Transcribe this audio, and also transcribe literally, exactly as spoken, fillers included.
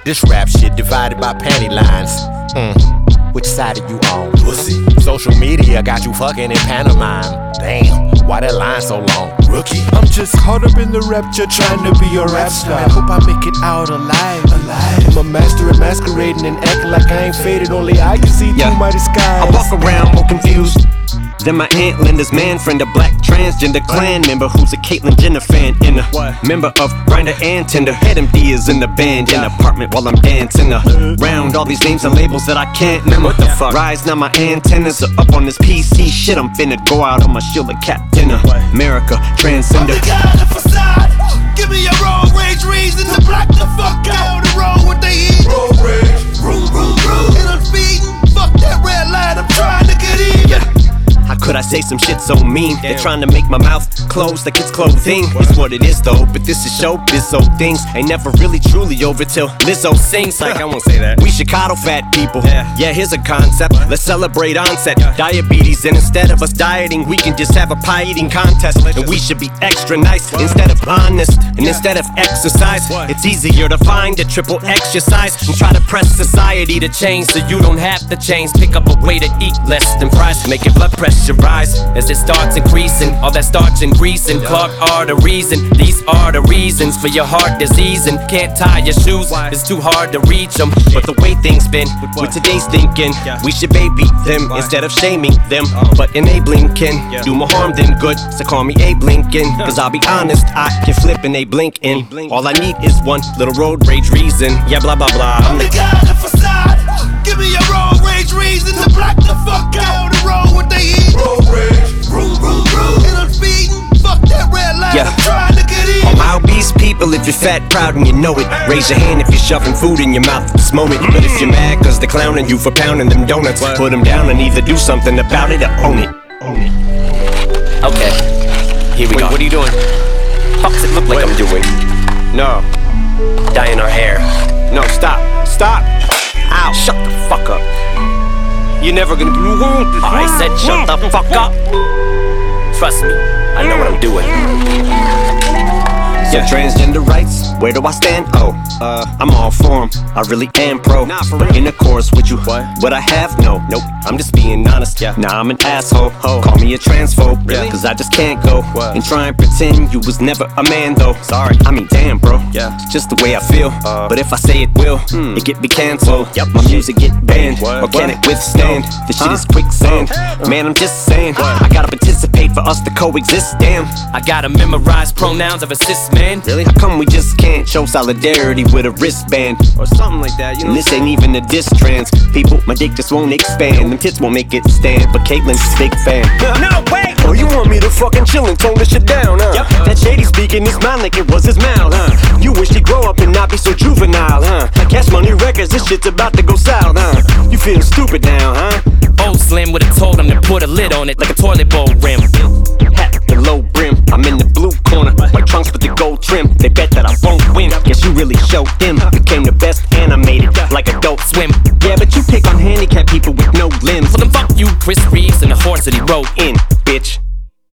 This rap shit divided by panty lines. Mm. Which side are you on? Pussy. Social media got you fucking in pantomime. Damn, why that line so long? Rookie. I'm just caught up in the rapture, trying to be a rap star. I hope I make it out alive. Alive. I'm a master at masquerading and acting like I ain't faded. Only I can see yeah. through my disguise. I walk around more confused than my aunt Linda's man friend, a black transgender clan member who's a Caitlyn Jenner fan and a what? member of Grindr and Tinder. Head M D is in the band in an apartment while I'm dancing around all these names and labels that I can't remember. What the fuck? Rise now, my antennas are up on this P C shit. I'm finna go out on my shield and cap dinner. America transcender. I'm the guy on the facade. Give me a road rage reason to block the fuck out the road what they eat. Road rage, room, room, room. And I'm speeding. Fuck that red light. I'm trying to get even. Yeah. How could I say some shit so mean? Damn. They're trying to make my mouth close like it's clothing. It's what it is though, but this is showbiz, so things ain't never really truly over till Lizzo sings. Like I won't say that. We Chicago fat people. Yeah, yeah here's a concept. What? Let's celebrate onset. Yeah. Diabetes, and instead of us dieting, we can just have a pie eating contest. Delicious. And we should be extra nice what? instead of honest. And yeah. instead of exercise, what? it's easier to find a triple exercise and try to press society to change so you don't have to change. Pick up a way to eat less than fries, make your blood pressure rise as it starts increasing. All that starch and grease and clogged arteries, and these are the reasons for your heart disease. And can't tie your shoes, it's too hard to reach them. But the way things been with today's thinking, we should baby them instead of shaming them, but enabling can do more harm than good. So call me Abe Lincoln, cause I'll be honest, I can flip and they blink in. All I need is one little road rage reason. Yeah, blah blah blah. I'm the guy on the facade. Give me a road rage reason to block the fuck out the road what they eat. Road rage, room, room, room. And I'm speeding. Fuck that red light. Yeah. I'm trying to get in. All my obese people, if you're fat, proud, and you know it, raise your hand if you're shoving food in your mouth at this moment. But if you're mad cause they're clowning you for pounding them donuts, what? put them down and either do something about it or own it. Own it. Okay, here we Wait, go. What are you doing? Fuck's it look like Wait. I'm doing? No. Dyeing our hair. No, stop. Stop. Ow. Shut the fuck up. You're never gonna do it. I said shut the fuck up. Trust me, I know what I'm doing. Yeah, transgender rights, where do I stand? Oh, uh, I'm all for 'em, I really am pro. Nah, for real. In a chorus with you, what? What I have? No, nope, I'm just being honest. Yeah. Nah, I'm an asshole, ho. Call me a transphobe, really? Cause I just can't go what? and try and pretend you was never a man though. Sorry, I mean damn bro, yeah. It's just the way I feel, uh, but if I say it will, hmm. it get me cancelled. Yep. My music get banned, what? or can what? it withstand? No. This shit huh? is quicksand, oh. man I'm just saying, what? I gotta participate for us to coexist, damn. I gotta memorize pronouns of a cis man. Really? How come we just can't show solidarity with a wristband or something like that? You know, and this ain't even a diss trans people. My dick just won't expand, them tits won't make it stand. But Caitlyn's a big fan. No way! Oh, you want me to fucking chill and tone this shit down, huh? Yep. That shady speaking his mind like it was his mouth, huh? You wish he'd grow up and not be so juvenile, huh? Like Cash Money Records, this shit's about to go south, huh? You feel stupid now, huh? Old Slim would've told him to put a lid on it like a toilet bowl rim. Hat the low brim, I'm in the blue corner. White trunks with the gold trim. They bet that I won't win. Guess you really showed them. Became the best animated, like Adult Swim. Yeah, but you pick on handicapped people with no limbs. Well then fuck you, Chris Reeves, and the horse that he rode in, bitch.